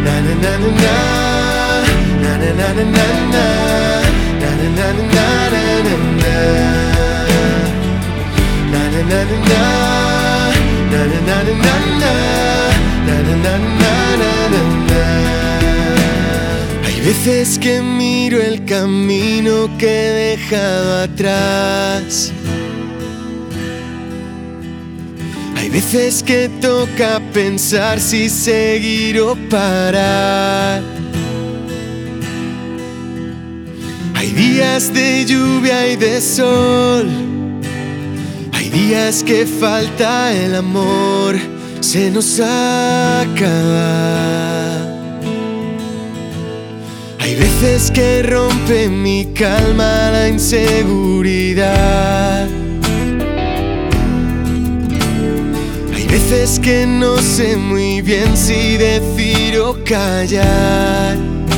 na na na na na na na na na na na na na na na na. Hay veces que miro el camino que he dejado atrás. Hay veces que toca pensar si seguir o parar. Hay días de lluvia y de sol. Hay días que falta el amor, se nos acaba. Hay veces que rompe mi calma la inseguridad. Hay veces que no sé muy bien si decir o callar.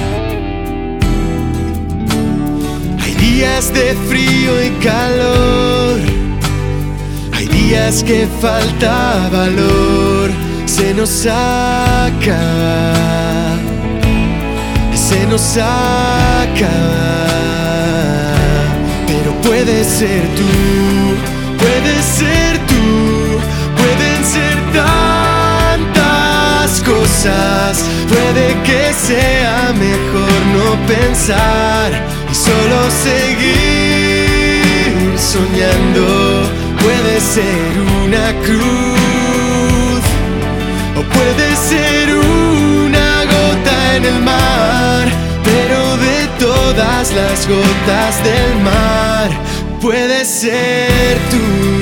Hay días de frío y calor. Hay días que falta valor, se nos acaba, se nos acaba. Pero puede ser tú, puedes ser tú, pueden ser tantas cosas. Puede que sea mejor no pensar y solo seguir soñando. Puede ser una cruz o puede ser una gota en el mar, pero de todas las gotas del mar, puede ser tú.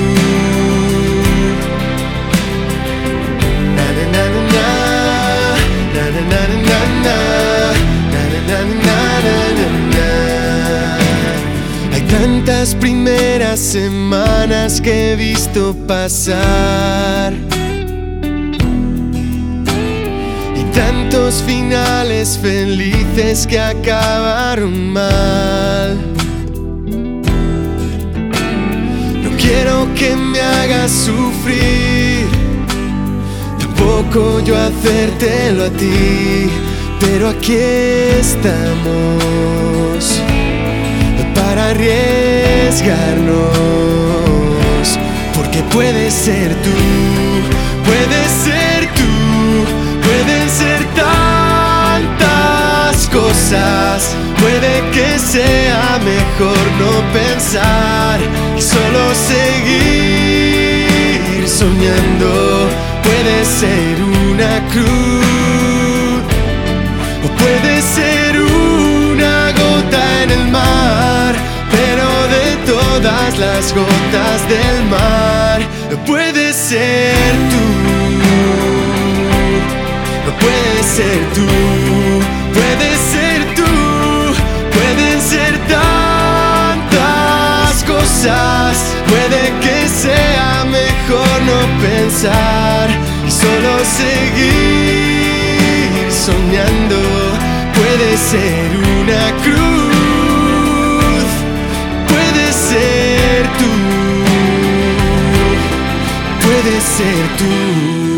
Na na na na na na na na na na na na na. Hay tantas primeras semanas que he visto pasar y tantos finales felices que acabaron mal. No quiero que me hagas sufrir, tampoco yo hacértelo a ti, pero aquí estamos para arriesgarnos, porque puedes ser tú, puedes ser tú, pueden ser tantas cosas. Puede que sea mejor no pensar y solo seguir soñando. Puede ser una cruz o puede ser una gota en el mar, pero de todas las gotas del mar, puedes ser tú, puedes ser tú, puedes ser tú, pueden ser tantas cosas. Puede que sea mejor no pensar y solo seguir soñando. Puede ser una cruz, puedes ser tú, puedes ser tú.